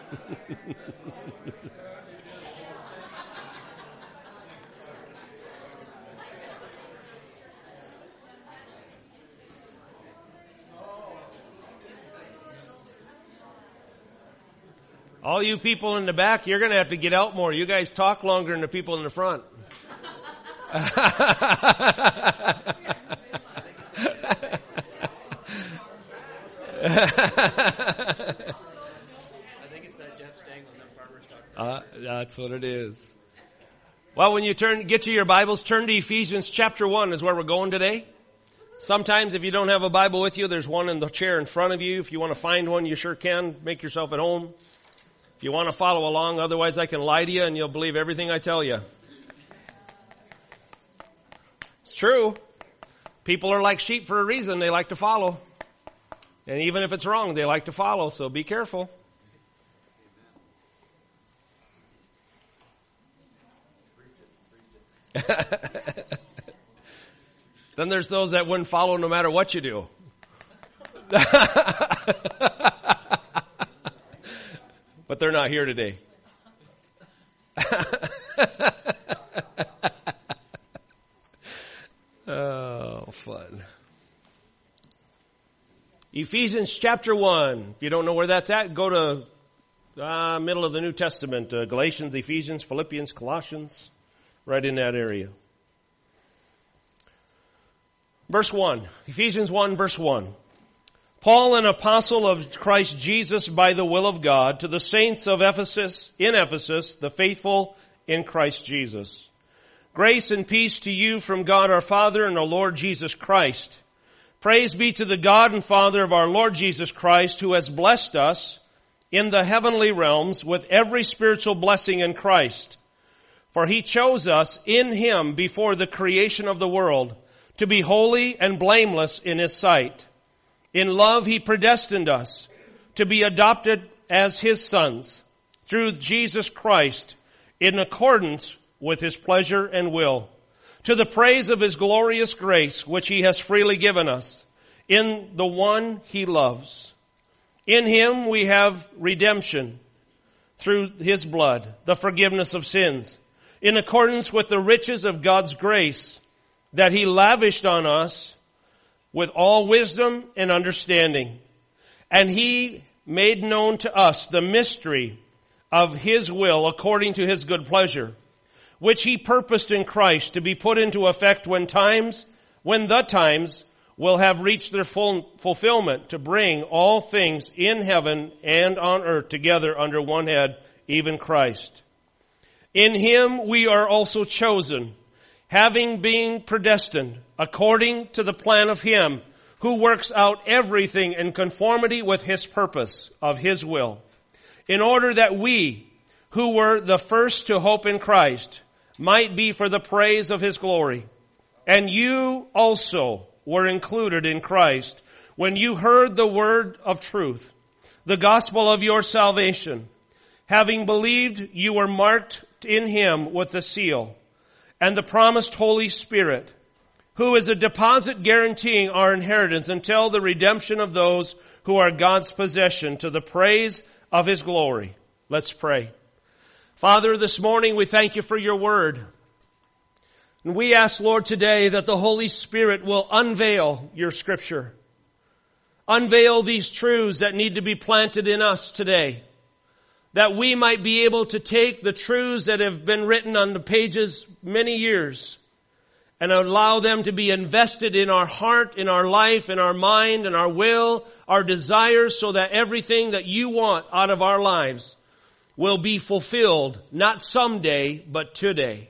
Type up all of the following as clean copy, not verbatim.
All you people in the back, you're going to have to get out more. You guys talk longer than the people in the front. I think it's that Jeff Stengel and Farmer Stock. That's what it is. Well, when you get to your Bibles, turn to Ephesians chapter 1 is where we're going today. Sometimes if you don't have a Bible with you, there's one in the chair in front of you. If you want to find one, you sure can. Make yourself at home. If you want to follow along, otherwise I can lie to you and you'll believe everything I tell you. It's true. People are like sheep for a reason. They like to follow. And even if it's wrong, they like to follow, so be careful. Then there's those that wouldn't follow no matter what you do. But they're not here today. Oh, fun. Ephesians chapter 1. If you don't know where that's at, go to middle of the New Testament. Galatians, Ephesians, Philippians, Colossians. Right in that area. Verse 1. Ephesians 1, verse 1. Paul, an apostle of Christ Jesus by the will of God, to the saints of Ephesus, the faithful in Christ Jesus. Grace and peace to you from God our Father and our Lord Jesus Christ. Praise be to the God and Father of our Lord Jesus Christ, who has blessed us in the heavenly realms with every spiritual blessing in Christ. For he chose us in him before the creation of the world to be holy and blameless in his sight. In love he predestined us to be adopted as his sons through Jesus Christ in accordance with his pleasure and will, to the praise of his glorious grace which he has freely given us in the one he loves. In him we have redemption through his blood, the forgiveness of sins, in accordance with the riches of God's grace that he lavished on us with all wisdom and understanding. And he made known to us the mystery of his will according to his good pleasure, which he purposed in Christ to be put into effect when the times will have reached their full fulfillment, to bring all things in heaven and on earth together under one head, even Christ. In him we are also chosen, having been predestined according to the plan of him who works out everything in conformity with his purpose of his will, in order that we, who were the first to hope in Christ, might be for the praise of his glory. And you also were included in Christ when you heard the word of truth, the gospel of your salvation. Having believed, you were marked in him with the seal and the promised Holy Spirit, who is a deposit guaranteeing our inheritance until the redemption of those who are God's possession, to the praise of his glory. Let's pray. Father, this morning we thank you for your word. And we ask, Lord, today that the Holy Spirit will unveil your scripture. Unveil these truths that need to be planted in us today, that we might be able to take the truths that have been written on the pages many years and allow them to be invested in our heart, in our life, in our mind, in our will, our desires, so that everything that you want out of our lives will be fulfilled, not someday, but today.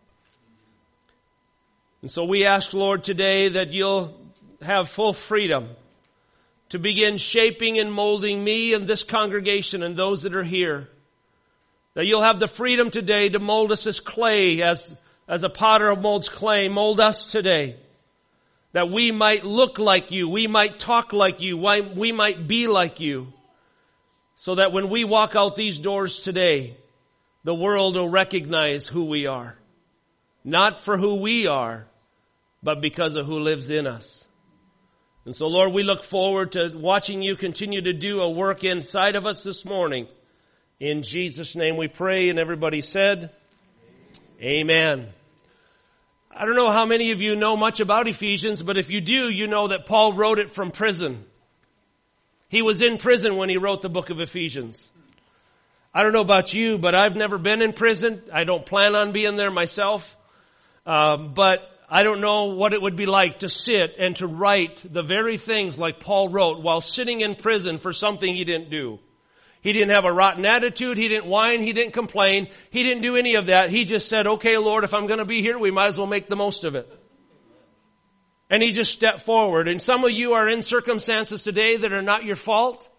And so we ask, Lord, today that you'll have full freedom to begin shaping and molding me and this congregation and those that are here. That you'll have the freedom today to mold us as clay, as a potter molds clay. Mold us today. That we might look like you, we might talk like you, we might be like you. So that when we walk out these doors today, the world will recognize who we are. Not for who we are, but because of who lives in us. And so, Lord, we look forward to watching you continue to do a work inside of us this morning In Jesus' name we pray, and everybody said, Amen. I don't know how many of you know much about Ephesians, but if you do, you know that Paul wrote it from prison. He was in prison when he wrote the book of Ephesians. I don't know about you, but I've never been in prison. I don't plan on being there myself. But I don't know what it would be like to sit and to write the very things like Paul wrote while sitting in prison for something he didn't do. He didn't have a rotten attitude. He didn't whine. He didn't complain. He didn't do any of that. He just said, okay, Lord, if I'm going to be here, we might as well make the most of it. And he just stepped forward. And some of you are in circumstances today that are not your fault.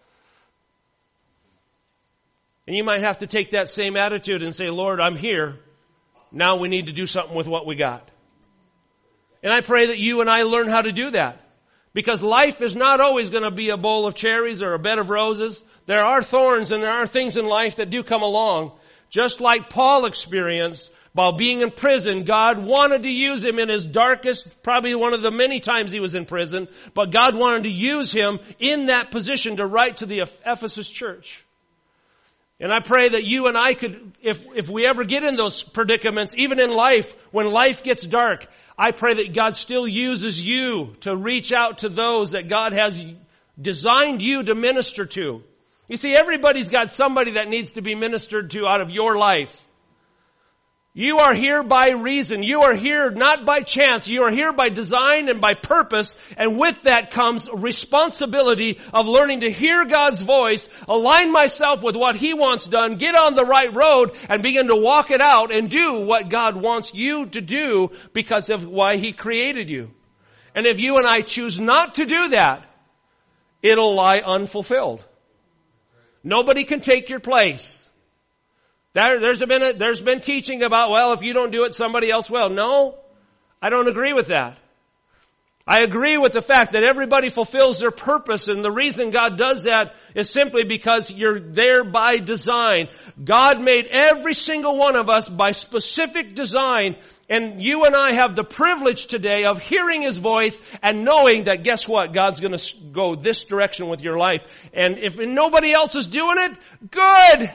And you might have to take that same attitude and say, Lord, I'm here. Now we need to do something with what we got. And I pray that you and I learn how to do that. Because life is not always going to be a bowl of cherries or a bed of roses. There are thorns and there are things in life that do come along. Just like Paul experienced while being in prison, God wanted to use him in his darkest, probably one of the many times he was in prison, but God wanted to use him in that position to write to the Ephesus church. And I pray that you and I could, if we ever get in those predicaments, even in life, when life gets dark, I pray that God still uses you to reach out to those that God has designed you to minister to. You see, everybody's got somebody that needs to be ministered to out of your life. You are here by reason. You are here not by chance. You are here by design and by purpose. And with that comes responsibility of learning to hear God's voice, align myself with what He wants done, get on the right road, and begin to walk it out and do what God wants you to do because of why He created you. And if you and I choose not to do that, it'll lie unfulfilled. Nobody can take your place. There's been teaching about, well, if you don't do it, somebody else will. No, I don't agree with that. I agree with the fact that everybody fulfills their purpose, and the reason God does that is simply because you're there by design. God made every single one of us by specific design, and you and I have the privilege today of hearing His voice and knowing that, guess what? God's going to go this direction with your life. And if nobody else is doing it, good!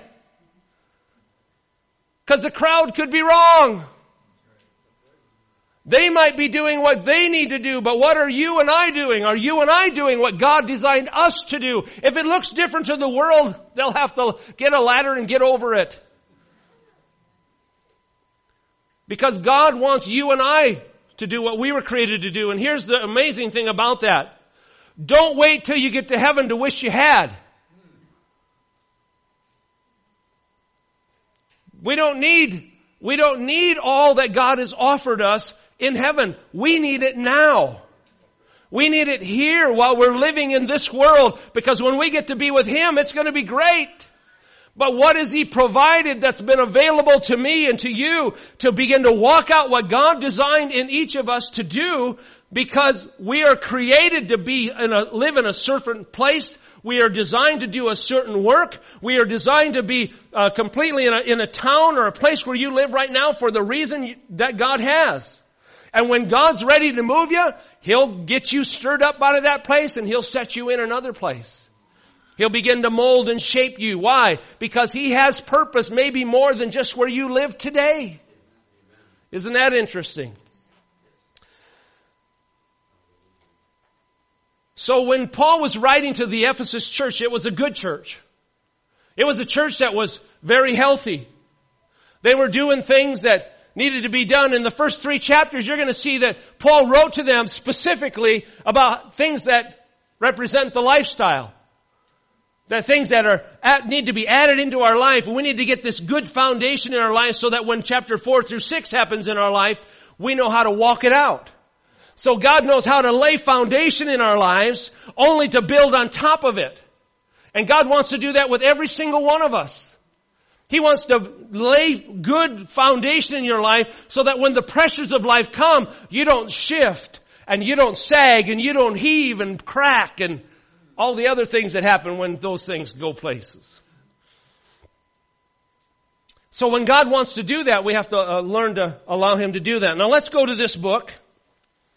Because the crowd could be wrong. They might be doing what they need to do, but what are you and I doing? Are you and I doing what God designed us to do? If it looks different to the world, they'll have to get a ladder and get over it. Because God wants you and I to do what we were created to do. And here's the amazing thing about that. Don't wait till you get to heaven to wish you had. We don't need all that God has offered us in heaven. We need it now. We need it here while we're living in this world, because when we get to be with Him, it's going to be great. But what has He provided that's been available to me and to you to begin to walk out what God designed in each of us to do? Because we are created to live in a certain place. We are designed to do a certain work. We are designed to be completely in a town or a place where you live right now for the reason that God has. And when God's ready to move you, He'll get you stirred up out of that place and He'll set you in another place. He'll begin to mold and shape you. Why? Because He has purpose maybe more than just where you live today. Isn't that interesting? So when Paul was writing to the Ephesus church, it was a good church. It was a church that was very healthy. They were doing things that needed to be done. In the first 3 chapters, you're going to see that Paul wrote to them specifically about things that represent the lifestyle. That things that need to be added into our life. We need to get this good foundation in our life so that when chapter 4 through 6 happens in our life, we know how to walk it out. So God knows how to lay foundation in our lives only to build on top of it. And God wants to do that with every single one of us. He wants to lay good foundation in your life so that when the pressures of life come, you don't shift and you don't sag and you don't heave and crack and all the other things that happen when those things go places. So when God wants to do that, we have to learn to allow Him to do that. Now let's go to this book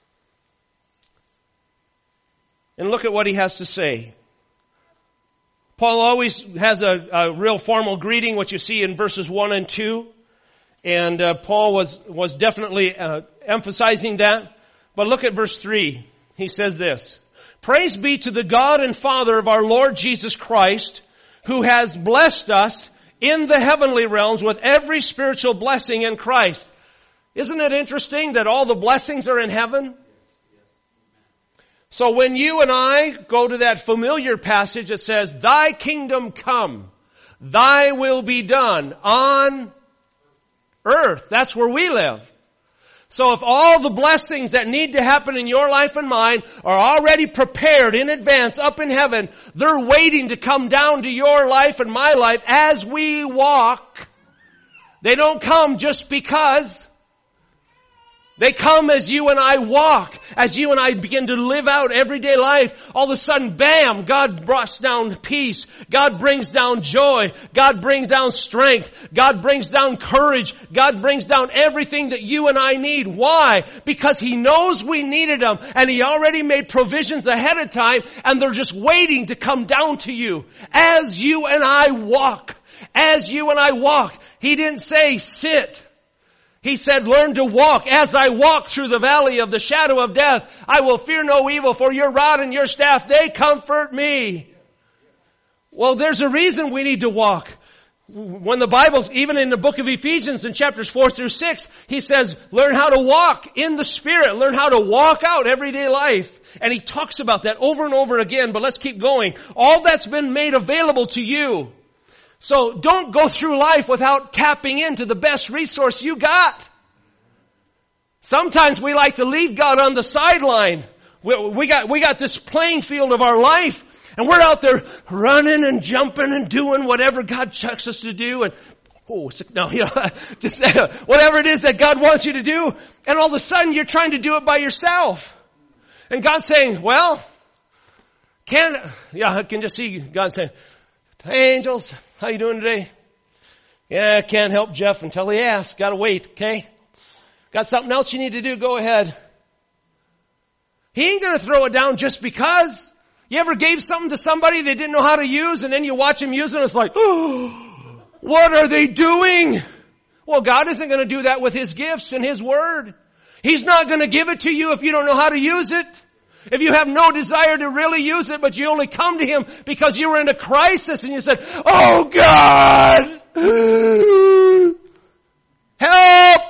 and look at what he has to say. Paul always has a real formal greeting, which you see in verses 1 and 2. And Paul was definitely emphasizing that. But look at verse 3. He says this, "Praise be to the God and Father of our Lord Jesus Christ, who has blessed us in the heavenly realms with every spiritual blessing in Christ." Isn't it interesting that all the blessings are in heaven? So when you and I go to that familiar passage that says, "Thy kingdom come, thy will be done on earth." That's where we live. So if all the blessings that need to happen in your life and mine are already prepared in advance up in heaven, they're waiting to come down to your life and my life as we walk. They don't come just because. They come as you and I walk, as you and I begin to live out everyday life. All of a sudden, bam, God brings down peace. God brings down joy. God brings down strength. God brings down courage. God brings down everything that you and I need. Why? Because He knows we needed them, and He already made provisions ahead of time, and they're just waiting to come down to you as you and I walk. As you and I walk. He didn't say sit. He said, learn to walk. As I walk through the valley of the shadow of death, I will fear no evil, for your rod and your staff, they comfort me. Well, there's a reason we need to walk. When the Bible's, even in the book of Ephesians in chapters 4 through 6, he says, learn how to walk in the Spirit. Learn how to walk out everyday life. And he talks about that over and over again, but let's keep going. All that's been made available to you. So don't go through life without tapping into the best resource you got. Sometimes we like to leave God on the sideline. We got this playing field of our life, and we're out there running and jumping and doing whatever God chucks us to do, and just whatever it is that God wants you to do, and all of a sudden you're trying to do it by yourself. And God's saying, well, I can just see God saying, "Hey, angels, how you doing today?" "Yeah, I can't help Jeff until he asks. Gotta wait, okay? Got something else you need to do? Go ahead." He ain't gonna throw it down just because. You ever gave something to somebody they didn't know how to use, and then you watch them use it and it's like, oh, what are they doing? Well, God isn't gonna do that with His gifts and His Word. He's not gonna give it to you if you don't know how to use it. If you have no desire to really use it, but you only come to Him because you were in a crisis and you said, "Oh God, help!"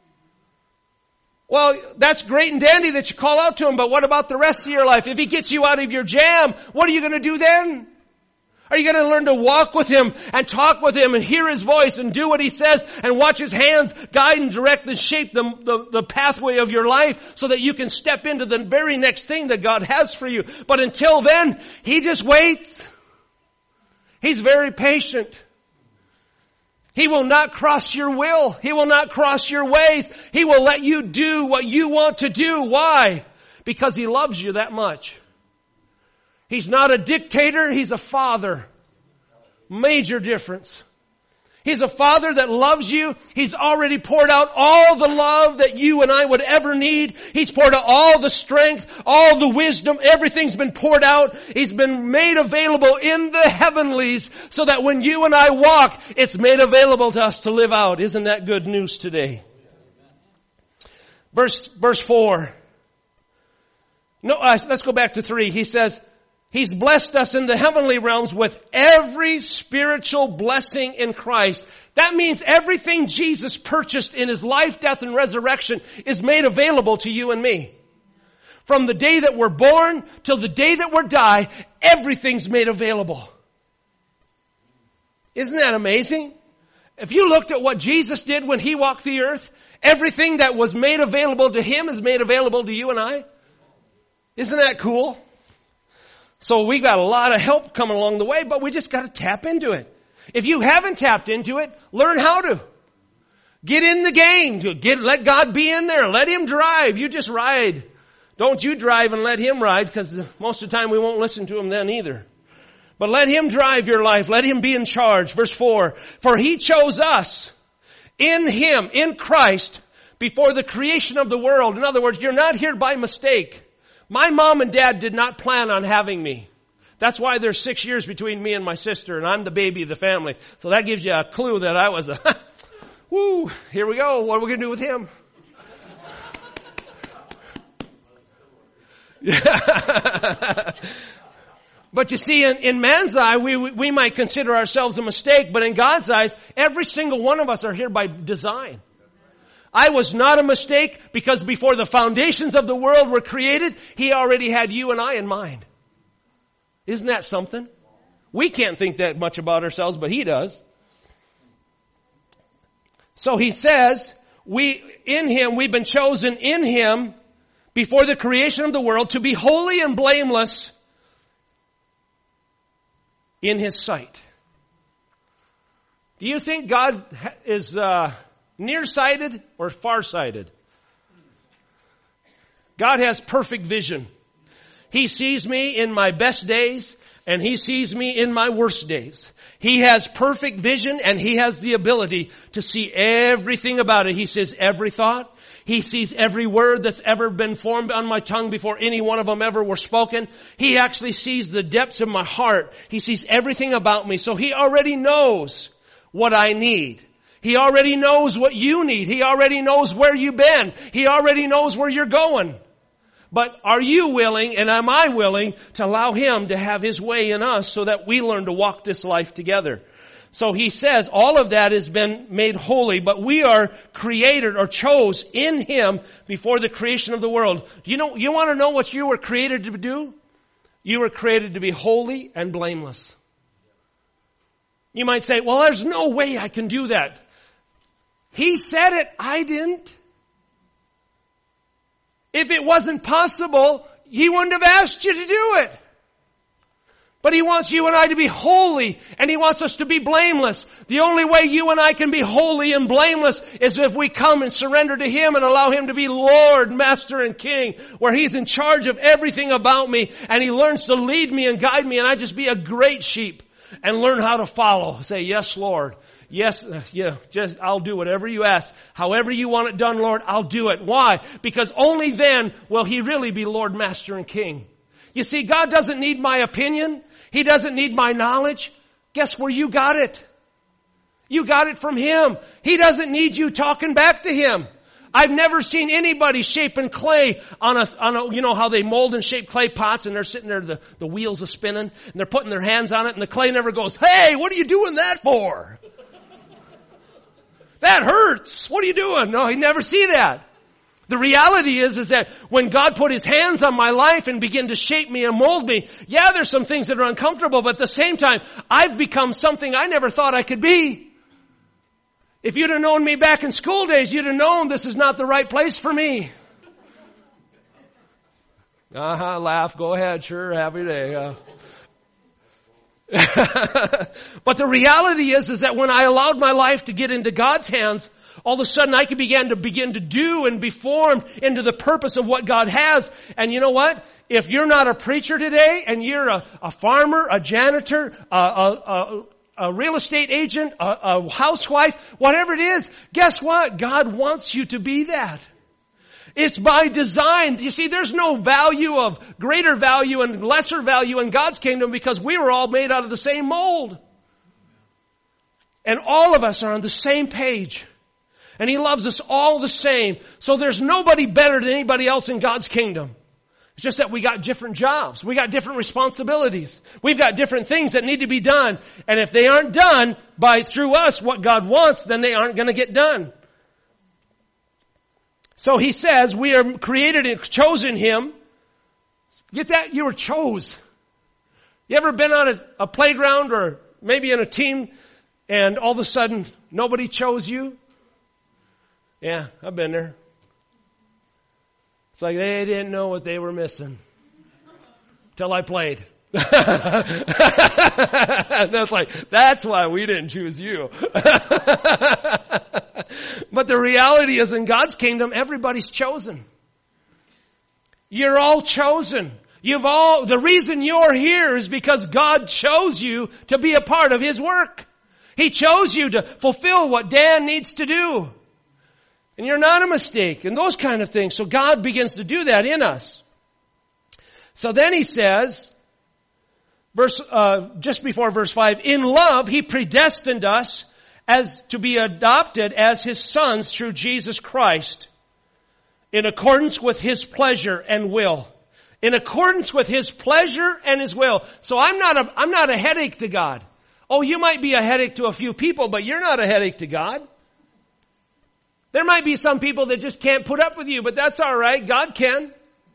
Well, that's great and dandy that you call out to Him, but what about the rest of your life? If He gets you out of your jam, what are you going to do then? Are you going to learn to walk with Him and talk with Him and hear His voice and do what He says and watch His hands guide and direct and shape the pathway of your life so that you can step into the very next thing that God has for you? But until then, He just waits. He's very patient. He will not cross your will. He will not cross your ways. He will let you do what you want to do. Why? Because He loves you that much. He's not a dictator, He's a father. Major difference. He's a father that loves you. He's already poured out all the love that you and I would ever need. He's poured out all the strength, all the wisdom. Everything's been poured out. He's been made available in the heavenlies so that when you and I walk, it's made available to us to live out. Isn't that good news today? Verse 4. No, let's go back to 3. He says, He's blessed us in the heavenly realms with every spiritual blessing in Christ. That means everything Jesus purchased in His life, death, and resurrection is made available to you and me. From the day that we're born till the day that we die, everything's made available. Isn't that amazing? If you looked at what Jesus did when He walked the earth, everything that was made available to Him is made available to you and I. Isn't that cool? So we got a lot of help coming along the way, but we just got to tap into it. If you haven't tapped into it, learn how to. Get in the game. Let God be in there. Let Him drive. You just ride. Don't you drive and let Him ride, because most of the time we won't listen to Him then either. But let Him drive your life. Let Him be in charge. Verse 4. For He chose us in Him, in Christ, before the creation of the world. In other words, you're not here by mistake. My mom and dad did not plan on having me. That's why there's 6 years between me and my sister, and I'm the baby of the family. So that gives you a clue that I was woo, here we go. What are we going to do with him? But you see, in man's eye, we might consider ourselves a mistake, but in God's eyes, every single one of us are here by design. I was not a mistake because before the foundations of the world were created, He already had you and I in mind. Isn't that something? We can't think that much about ourselves, but He does. So He says, we've been chosen in Him before the creation of the world to be holy and blameless in His sight. Do you think God is nearsighted or farsighted? God has perfect vision. He sees me in my best days, and He sees me in my worst days. He has perfect vision, and He has the ability to see everything about it. He sees every thought. He sees every word that's ever been formed on my tongue before any one of them ever were spoken. He actually sees the depths of my heart. He sees everything about me. So He already knows what I need. He already knows what you need. He already knows where you've been. He already knows where you're going. But are you willing, and am I willing, to allow Him to have His way in us so that we learn to walk this life together? So He says all of that has been made holy, but we are created or chose in Him before the creation of the world. You want to know what you were created to do? You were created to be holy and blameless. You might say, well, there's no way I can do that. He said it, I didn't. If it wasn't possible, He wouldn't have asked you to do it. But He wants you and I to be holy, and He wants us to be blameless. The only way you and I can be holy and blameless is if we come and surrender to Him and allow Him to be Lord, Master, and King, where He's in charge of everything about me, and He learns to lead me and guide me, and I just be a great sheep and learn how to follow. Say, yes, Lord. Yes, I'll do whatever you ask. However you want it done, Lord, I'll do it. Why? Because only then will He really be Lord, Master, and King. You see, God doesn't need my opinion. He doesn't need my knowledge. Guess where you got it? You got it from Him. He doesn't need you talking back to Him. I've never seen anybody shaping clay on a, you know how they mold and shape clay pots and they're sitting there, the wheels are spinning and they're putting their hands on it and the clay never goes, hey, what are you doing that for? That hurts. What are you doing? No, you never see that. The reality is that when God put His hands on my life and began to shape me and mold me, yeah, there's some things that are uncomfortable, but at the same time, I've become something I never thought I could be. If you'd have known me back in school days, you'd have known this is not the right place for me. Laugh, go ahead, sure, happy day. But the reality is that when I allowed my life to get into God's hands, all of a sudden I begin to do and be formed into the purpose of what God has. And you know what? If you're not a preacher today and you're a farmer, a janitor, a real estate agent, a housewife, whatever it is, guess what? God wants you to be that. It's by design. You see, there's no value of greater value and lesser value in God's kingdom because we were all made out of the same mold. And all of us are on the same page. And He loves us all the same. So there's nobody better than anybody else in God's kingdom. It's just that we got different jobs. We got different responsibilities. We've got different things that need to be done. And if they aren't done through us what God wants, then they aren't going to get done. So He says we are created and chosen Him. Get that? You were chose. You ever been on a playground or maybe in a team and all of a sudden nobody chose you? Yeah, I've been there. It's like they didn't know what they were missing till I played. That's why we didn't choose you. But the reality is in God's kingdom, everybody's chosen. You're all chosen. The reason you're here is because God chose you to be a part of His work. He chose you to fulfill what Dan needs to do. And you're not a mistake and those kind of things. So God begins to do that in us. So then He says, just before verse 5, in love He predestined us as to be adopted as His sons through Jesus Christ, in accordance with His pleasure and will. In accordance with His pleasure and His will. So I'm not a headache to God. Oh, you might be a headache to a few people, but you're not a headache to God. There might be some people that just can't put up with you, but that's all right. God can.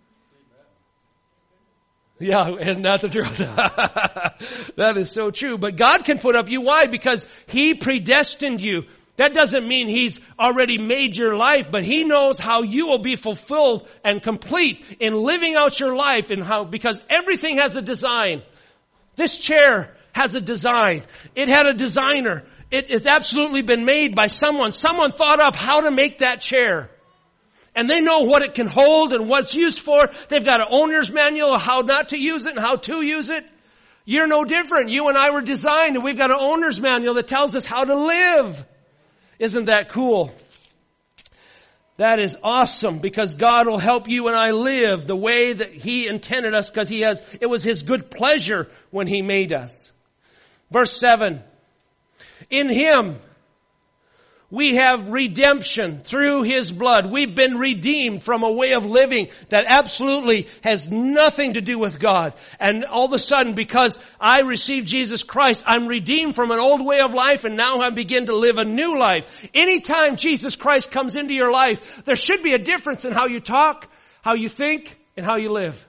Yeah, isn't that the truth? That is so true. But God can put up you. Why? Because He predestined you. That doesn't mean He's already made your life, but He knows how you will be fulfilled and complete in living out your life, and how, because everything has a design. This chair has a design. It had a designer. It's absolutely been made by someone. Someone thought up how to make that chair. And they know what it can hold and what it's used for. They've got an owner's manual of how not to use it and how to use it. You're no different. You and I were designed, and we've got an owner's manual that tells us how to live. Isn't that cool? That is awesome, because God will help you and I live the way that He intended us, because it was His good pleasure when He made us. Verse 7. In Him we have redemption through His blood. We've been redeemed from a way of living that absolutely has nothing to do with God. And all of a sudden, because I received Jesus Christ, I'm redeemed from an old way of life, and now I begin to live a new life. Anytime Jesus Christ comes into your life, there should be a difference in how you talk, how you think, and how you live.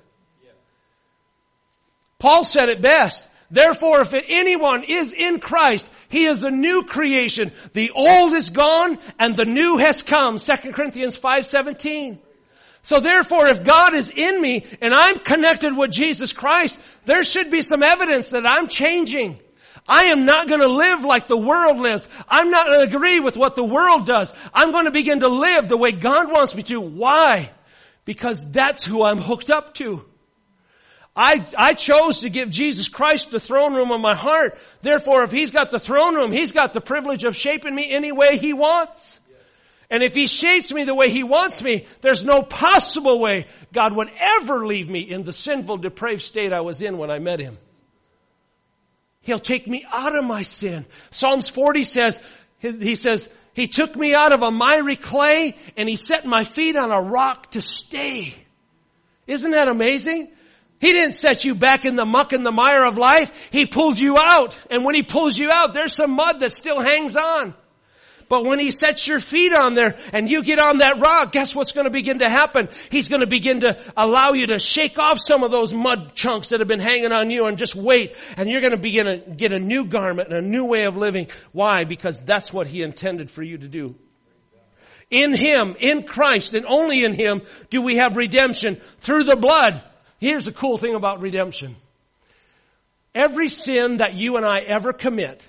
Paul said it best. Therefore, if anyone is in Christ, he is a new creation. The old is gone and the new has come. 2 Corinthians 5:17. So therefore, if God is in me and I'm connected with Jesus Christ, there should be some evidence that I'm changing. I am not going to live like the world lives. I'm not going to agree with what the world does. I'm going to begin to live the way God wants me to. Why? Because that's who I'm hooked up to. I chose to give Jesus Christ the throne room of my heart. Therefore, if He's got the throne room, He's got the privilege of shaping me any way He wants. And if He shapes me the way He wants me, there's no possible way God would ever leave me in the sinful, depraved state I was in when I met Him. He'll take me out of my sin. Psalms 40 says, He took me out of a miry clay and He set my feet on a rock to stay. Isn't that amazing? He didn't set you back in the muck and the mire of life. He pulled you out. And when He pulls you out, there's some mud that still hangs on. But when He sets your feet on there and you get on that rock, guess what's going to begin to happen? He's going to begin to allow you to shake off some of those mud chunks that have been hanging on you, and just wait. And you're going to begin to get a new garment and a new way of living. Why? Because that's what He intended for you to do. In Him, in Christ, and only in Him do we have redemption through the blood. Here's the cool thing about redemption. Every sin that you and I ever commit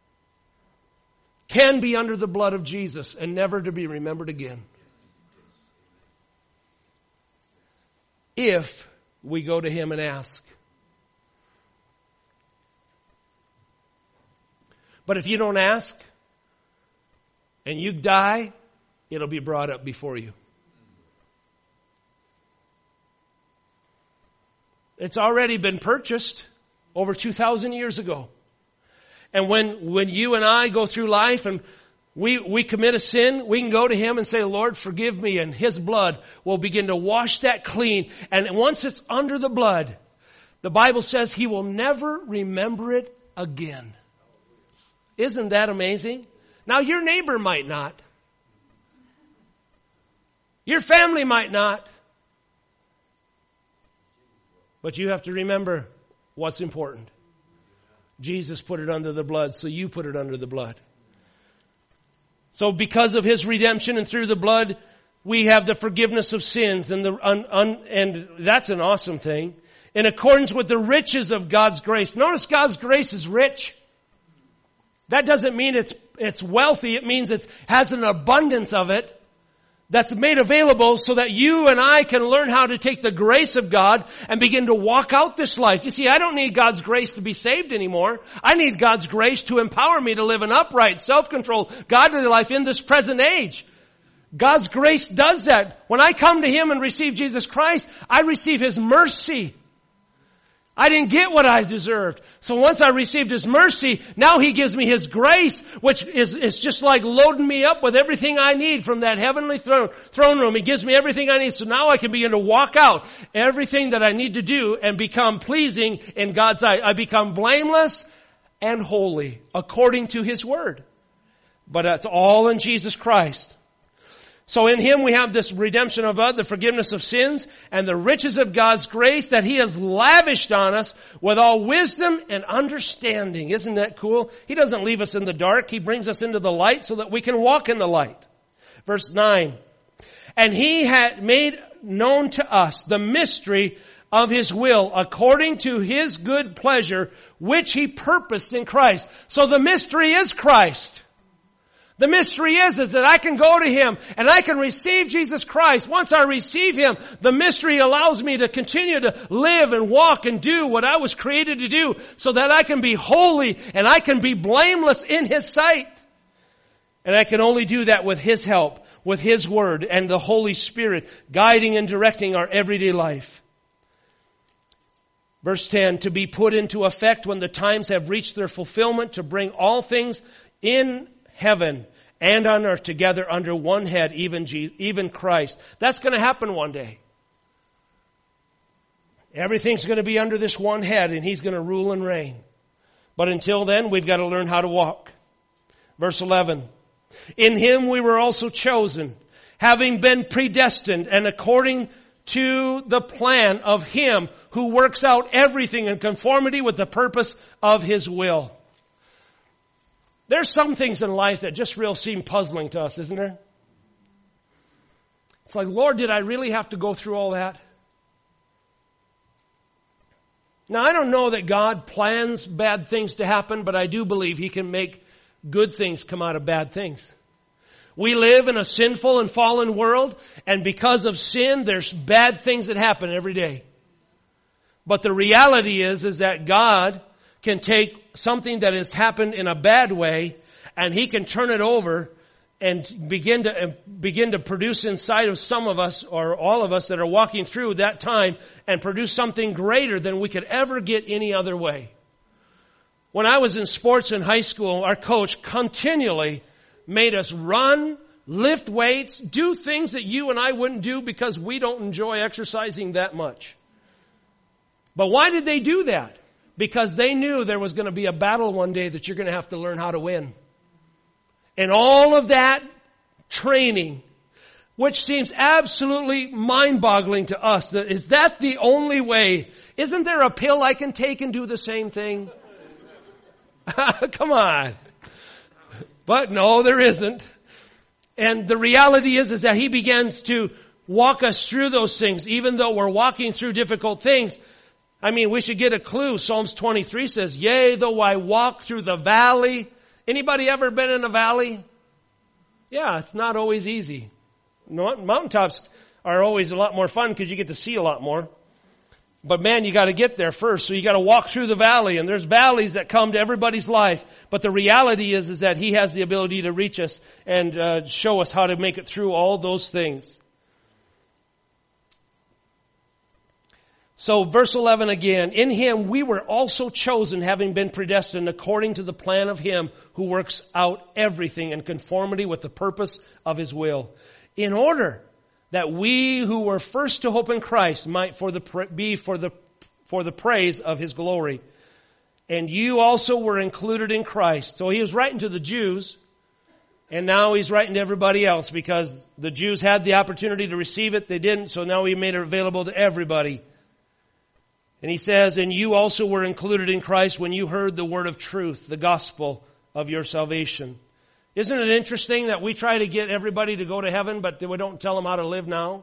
can be under the blood of Jesus and never to be remembered again. If we go to Him and ask. But if you don't ask and you die, it'll be brought up before you. It's already been purchased over 2,000 years ago. And when you and I go through life and we commit a sin, we can go to Him and say, Lord, forgive me. And His blood will begin to wash that clean. And once it's under the blood, the Bible says He will never remember it again. Isn't that amazing? Now, your neighbor might not. Your family might not. But you have to remember what's important. Jesus put it under the blood, so you put it under the blood. So because of His redemption and through the blood, we have the forgiveness of sins, and and that's an awesome thing. In accordance with the riches of God's grace. Notice God's grace is rich. That doesn't mean it's wealthy. It means it has an abundance of it. That's made available so that you and I can learn how to take the grace of God and begin to walk out this life. You see, I don't need God's grace to be saved anymore. I need God's grace to empower me to live an upright, self-controlled, godly life in this present age. God's grace does that. When I come to Him and receive Jesus Christ, I receive His mercy. I didn't get what I deserved. So once I received His mercy, now He gives me His grace, which is just like loading me up with everything I need from that heavenly throne room. He gives me everything I need. So now I can begin to walk out everything that I need to do and become pleasing in God's sight. I become blameless and holy according to His Word. But that's all in Jesus Christ. So in Him we have this redemption of the forgiveness of sins and the riches of God's grace that He has lavished on us with all wisdom and understanding. Isn't that cool? He doesn't leave us in the dark. He brings us into the light so that we can walk in the light. Verse 9. And He had made known to us the mystery of His will according to His good pleasure, which He purposed in Christ. So the mystery is Christ. The mystery is that I can go to Him and I can receive Jesus Christ. Once I receive Him, the mystery allows me to continue to live and walk and do what I was created to do so that I can be holy and I can be blameless in His sight. And I can only do that with His help, with His Word and the Holy Spirit guiding and directing our everyday life. Verse 10, to be put into effect when the times have reached their fulfillment, to bring all things in heaven and on earth together under one head, even Christ. That's going to happen one day. Everything's going to be under this one head and He's going to rule and reign. But until then, we've got to learn how to walk. Verse 11. In Him we were also chosen, having been predestined and according to the plan of Him who works out everything in conformity with the purpose of His will. There's some things in life that just real seem puzzling to us, isn't there? It's like, Lord, did I really have to go through all that? Now, I don't know that God plans bad things to happen, but I do believe He can make good things come out of bad things. We live in a sinful and fallen world, and because of sin, there's bad things that happen every day. But the reality is that God can take something that has happened in a bad way and He can turn it over and begin to produce inside of some of us or all of us that are walking through that time and produce something greater than we could ever get any other way. When I was in sports in high school, our coach continually made us run, lift weights, do things that you and I wouldn't do because we don't enjoy exercising that much. But why did they do that? Because they knew there was going to be a battle one day that you're going to have to learn how to win. And all of that training, which seems absolutely mind-boggling to us, is that the only way? Isn't there a pill I can take and do the same thing? Come on. But no, there isn't. And the reality is that He begins to walk us through those things, even though we're walking through difficult things. I mean, we should get a clue. Psalms 23 says, yea, though I walk through the valley. Anybody ever been in a valley? Yeah, it's not always easy. Mountaintops are always a lot more fun because you get to see a lot more. But man, you got to get there first. So you got to walk through the valley, and there's valleys that come to everybody's life. But the reality is that He has the ability to reach us and show us how to make it through all those things. So verse 11 again, in Him we were also chosen, having been predestined according to the plan of Him who works out everything in conformity with the purpose of His will, in order that we who were first to hope in Christ might be for the praise of His glory. And you also were included in Christ. So He was writing to the Jews, and now He's writing to everybody else because the Jews had the opportunity to receive it. They didn't, so now He made it available to everybody. And He says, and you also were included in Christ when you heard the word of truth, the gospel of your salvation. Isn't it interesting that we try to get everybody to go to heaven, but we don't tell them how to live now?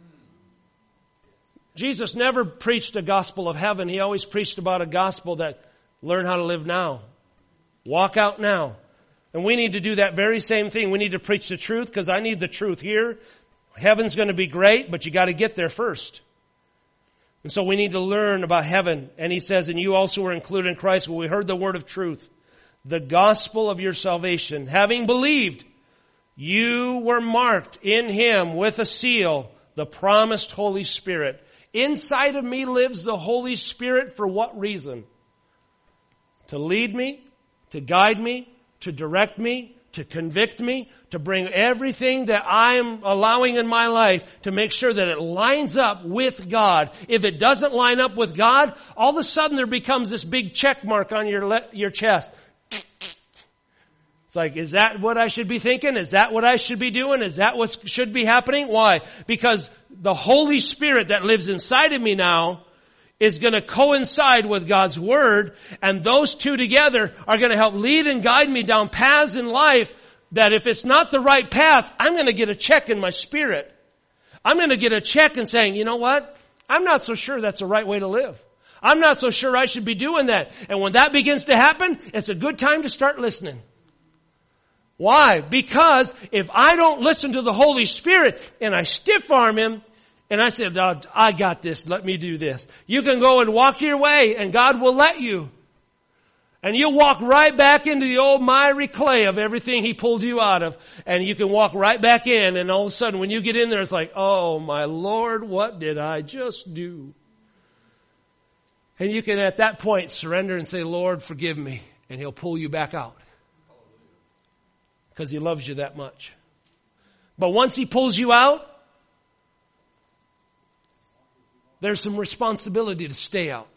Jesus never preached a gospel of heaven. He always preached about a gospel that learn how to live now. Walk out now. And we need to do that very same thing. We need to preach the truth because I need the truth here. Heaven's going to be great, but you got to get there first. And so we need to learn about heaven. And He says, and you also were included in Christ when we heard the word of truth, the gospel of your salvation. Having believed, you were marked in Him with a seal, the promised Holy Spirit, Inside of me lives the Holy Spirit for what reason? To lead me, to guide me, to direct me, to convict me, to bring everything that I am allowing in my life to make sure that it lines up with God. If it doesn't line up with God, all of a sudden there becomes this big check mark on your chest. It's like, is that what I should be thinking? Is that what I should be doing? Is that what should be happening? Why? Because the Holy Spirit that lives inside of me now is going to coincide with God's Word, and those two together are going to help lead and guide me down paths in life that if it's not the right path, I'm going to get a check in my spirit. I'm going to get a check and saying, you know what? I'm not so sure that's the right way to live. I'm not so sure I should be doing that. And when that begins to happen, it's a good time to start listening. Why? Because if I don't listen to the Holy Spirit and I stiff arm Him and I say, oh, I got this, let me do this. You can go and walk your way and God will let you. And you'll walk right back into the old miry clay of everything He pulled you out of. And you can walk right back in, and all of a sudden when you get in there, it's like, oh my Lord, what did I just do? And you can at that point surrender and say, Lord, forgive me. And He'll pull you back out. Because He loves you that much. But once He pulls you out, there's some responsibility to stay out.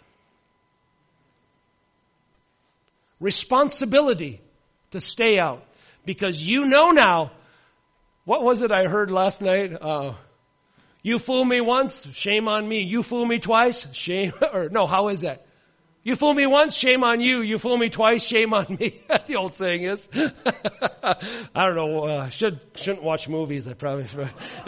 Responsibility to stay out. Because you know now, what was it I heard last night? You fool me once, shame on me. You fool me twice, shame, or no, how is that? You fool me once, shame on you. You fool me twice, shame on me. The old saying is. I don't know, shouldn't watch movies, I probably should.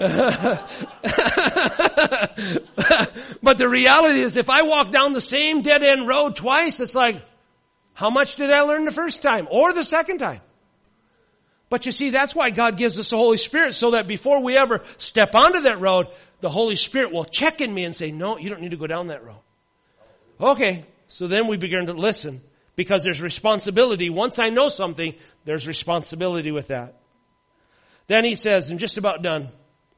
But the reality is, if I walk down the same dead-end road twice, it's like, how much did I learn the first time? Or the second time? But you see, that's why God gives us the Holy Spirit, so that before we ever step onto that road, the Holy Spirit will check in me and say, no, you don't need to go down that road. Okay. So then we begin to listen, because there's responsibility. Once I know something, there's responsibility with that. Then he says, I'm just about done.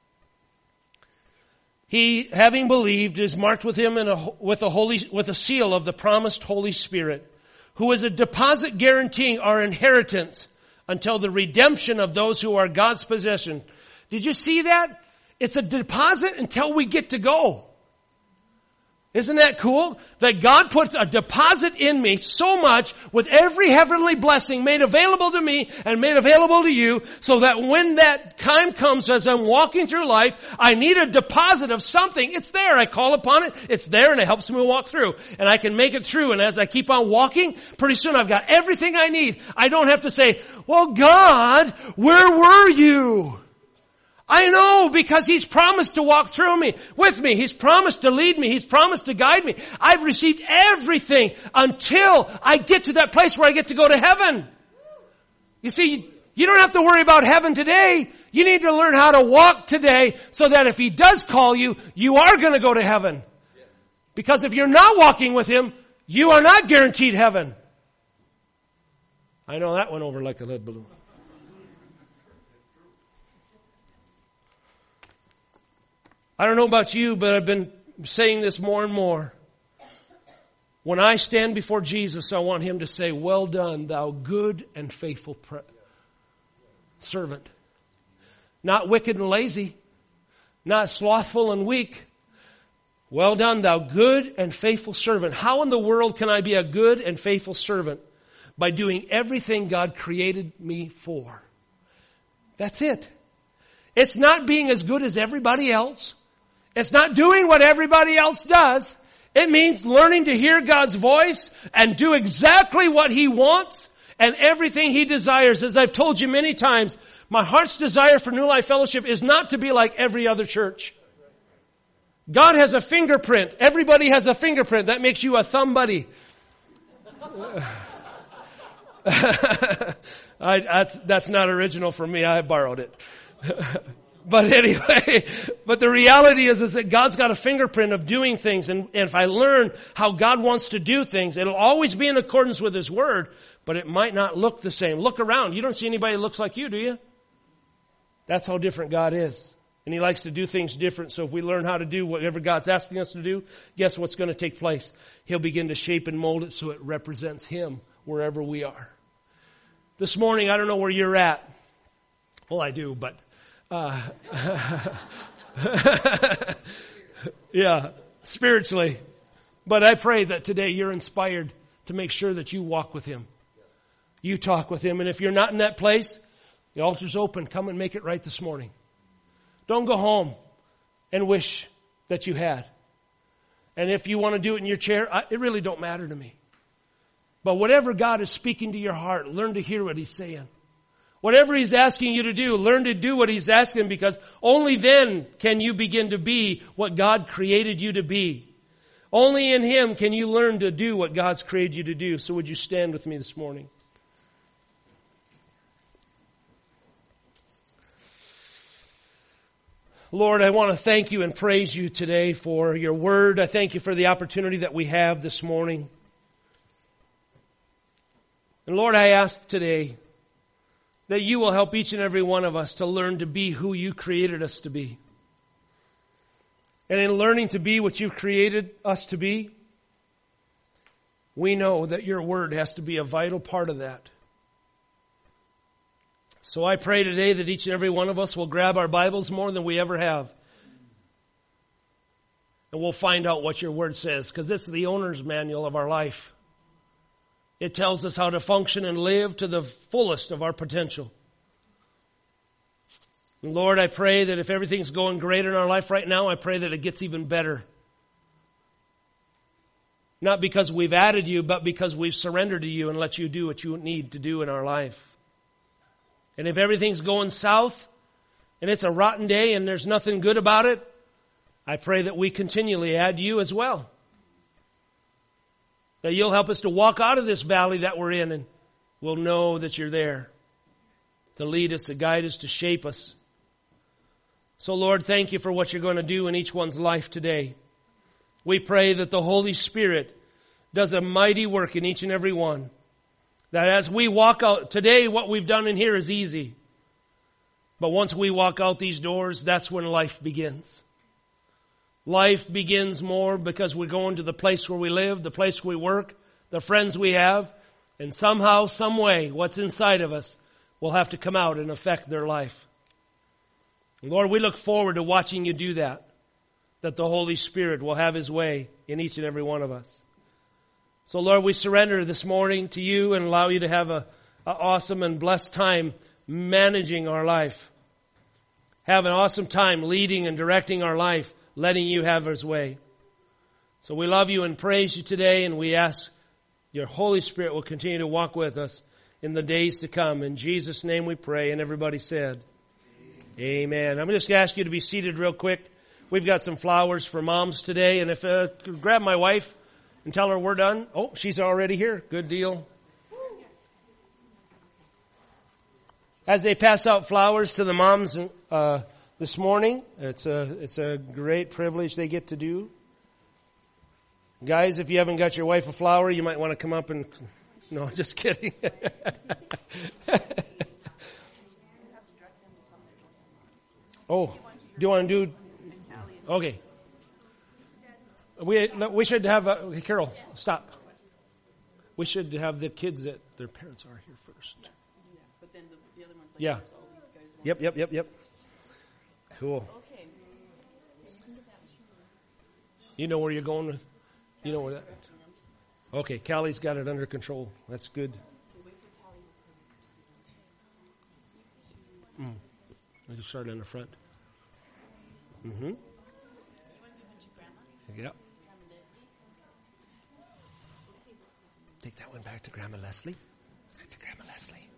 He, having believed, is marked with him with a seal of the promised Holy Spirit, who is a deposit guaranteeing our inheritance until the redemption of those who are God's possession. Did you see that? It's a deposit until we get to go. Isn't that cool? That God puts a deposit in me so much with every heavenly blessing made available to me and made available to you, so that when that time comes as I'm walking through life, I need a deposit of something. It's there. I call upon it. It's there, and it helps me walk through. And I can make it through. And as I keep on walking, pretty soon I've got everything I need. I don't have to say, well, God, where were you? I know, because He's promised to walk through me, with me. He's promised to lead me. He's promised to guide me. I've received everything until I get to that place where I get to go to heaven. You see, you don't have to worry about heaven today. You need to learn how to walk today, so that if He does call you, you are going to go to heaven. Because if you're not walking with Him, you are not guaranteed heaven. I know that went over like a lead balloon. I don't know about you, but I've been saying this more and more. When I stand before Jesus, I want Him to say, well done, thou good and faithful servant. Not wicked and lazy. Not slothful and weak. Well done, thou good and faithful servant. How in the world can I be a good and faithful servant? By doing everything God created me for. That's it. It's not being as good as everybody else. It's not doing what everybody else does. It means learning to hear God's voice and do exactly what He wants and everything He desires. As I've told you many times, my heart's desire for New Life Fellowship is not to be like every other church. God has a fingerprint. Everybody has a fingerprint. That makes you a thumb buddy. That's not original for me. I borrowed it. But anyway, but the reality is that God's got a fingerprint of doing things. And if I learn how God wants to do things, it'll always be in accordance with His Word, but it might not look the same. Look around. You don't see anybody that looks like you, do you? That's how different God is. And He likes to do things different. So if we learn how to do whatever God's asking us to do, guess what's going to take place? He'll begin to shape and mold it so it represents Him wherever we are. This morning, I don't know where you're at. Well, I do, but yeah, spiritually. But I pray that today you're inspired to make sure that you walk with Him. You talk with Him. And if you're not in that place, the altar's open. Come and make it right this morning. Don't go home and wish that you had. And if you want to do it in your chair, it really don't matter to me. But whatever God is speaking to your heart, learn to hear what He's saying. Whatever He's asking you to do, learn to do what He's asking, because only then can you begin to be what God created you to be. Only in Him can you learn to do what God's created you to do. So would you stand with me this morning? Lord, I want to thank You and praise You today for Your word. I thank You for the opportunity that we have this morning. And Lord, I ask today that You will help each and every one of us to learn to be who You created us to be. And in learning to be what You've created us to be, we know that Your word has to be a vital part of that. So I pray today that each and every one of us will grab our Bibles more than we ever have. And we'll find out what Your word says, because this is the owner's manual of our life. It tells us how to function and live to the fullest of our potential. And Lord, I pray that if everything's going great in our life right now, I pray that it gets even better. Not because we've added You, but because we've surrendered to You and let You do what You need to do in our life. And if everything's going south and it's a rotten day and there's nothing good about it, I pray that we continually add You as well. That You'll help us to walk out of this valley that we're in, and we'll know that You're there to lead us, to guide us, to shape us. So Lord, thank You for what You're going to do in each one's life today. We pray that the Holy Spirit does a mighty work in each and every one. That as we walk out, today what we've done in here is easy. But once we walk out these doors, that's when life begins. Life begins more because we're going to the place where we live, the place we work, the friends we have, and somehow, some way, what's inside of us will have to come out and affect their life. And Lord, we look forward to watching You do that the Holy Spirit will have His way in each and every one of us. So Lord, we surrender this morning to You and allow You to have an awesome and blessed time managing our life. Have an awesome time leading and directing our life, letting You have His way. So we love You and praise You today, and we ask Your Holy Spirit will continue to walk with us in the days to come. In Jesus' name we pray, and everybody said, Amen. I'm just going to ask you to be seated real quick. We've got some flowers for moms today, and if grab my wife and tell her we're done. Oh, she's already here. Good deal. As they pass out flowers to the moms this morning, it's a great privilege they get to do. Guys, if you haven't got your wife a flower, you might want to come up and... No, just kidding. Oh, do you want to do... Okay. We should have, Carol, stop. We should have the kids that their parents are here first. Yeah, but then the other ones, like yeah. all these guys Yep. Cool. Okay. You know where you're going with? You know where that? Okay, Callie's got it under control. That's good. We can start in the front. Mm-hmm. Yeah. Take that one back to Grandma Leslie. Back to Grandma Leslie.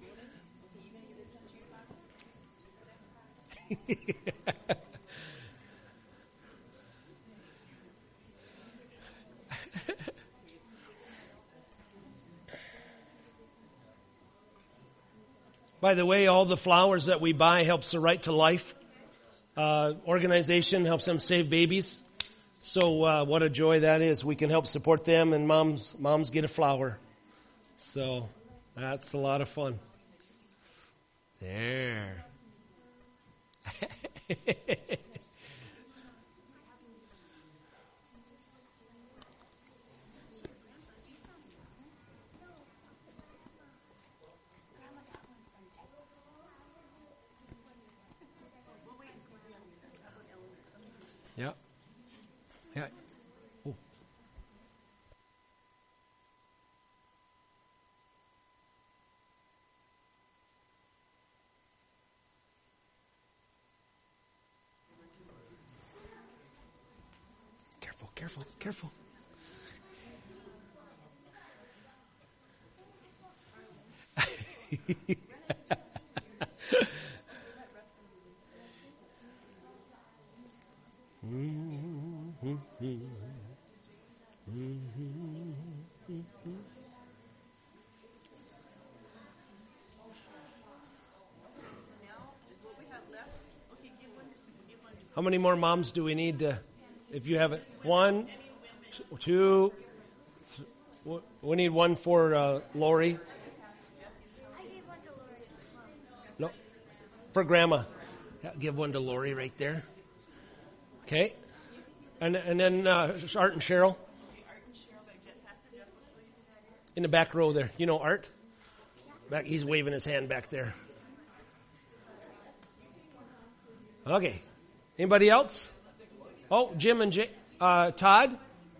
By the way, all the flowers that we buy helps the Right to Life organization, helps them save babies. So what a joy that is. We can help support them, and moms get a flower. So that's a lot of fun. There. Yeah. Yeah. Oh. Careful, careful, careful. How many more moms do we need to, if you have it? 1, 2, we need one for Lori. I gave one to Lori. No, for Grandma. Yeah, give one to Lori right there. Okay. And then Art and Cheryl. In the back row there. You know Art? Back, he's waving his hand back there. Okay. Anybody else? Oh, Jim and Todd.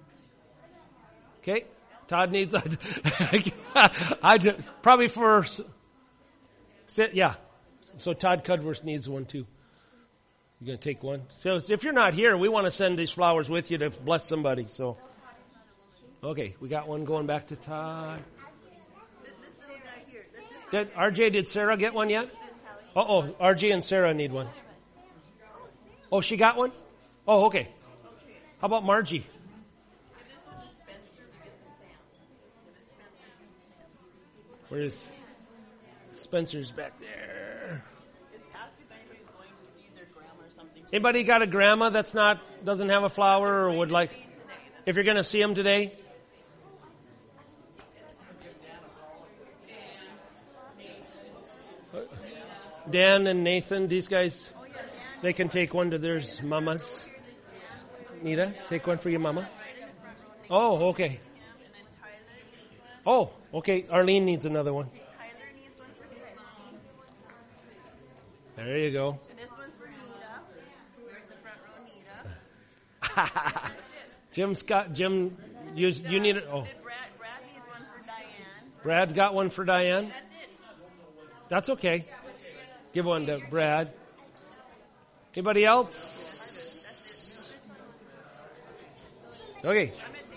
Okay. Todd needs probably for yeah. So Todd Cudworth needs one too. You gonna take one? So if you're not here, we want to send these flowers with you to bless somebody. So okay, we got one going back to Todd. Did Sarah get one yet? Oh, RJ and Sarah need one. Oh, she got one? Oh, okay. How about Margie? Where's Spencer's back there? Anybody got a grandma that's doesn't have a flower or would like, if you're going to see them today? Dan and Nathan, these guys, they can take one to their mamas. Nita, take one for your mama. Oh, okay. Oh, okay. Arlene needs another one. There you go. This one's for Nita. We're in the front row, Nita. Jim, you need it. Oh, Brad needs one for Diane. Brad's got one for Diane. That's it. That's okay. Give one to Brad. Anybody else? Okay.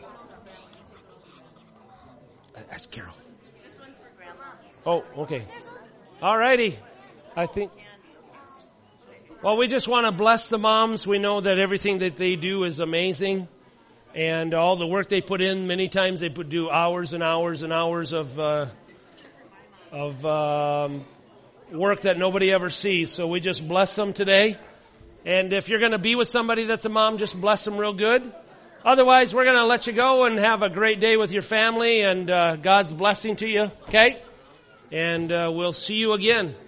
Ask Carol. This one's for Grandma. Oh, okay. All righty. I think. Well, we just want to bless the moms. We know that everything that they do is amazing. And all the work they put in, many times they do hours and hours and hours of work that nobody ever sees. So we just bless them today. And if you're going to be with somebody that's a mom, just bless them real good. Otherwise, we're going to let you go and have a great day with your family and God's blessing to you. Okay? And we'll see you again.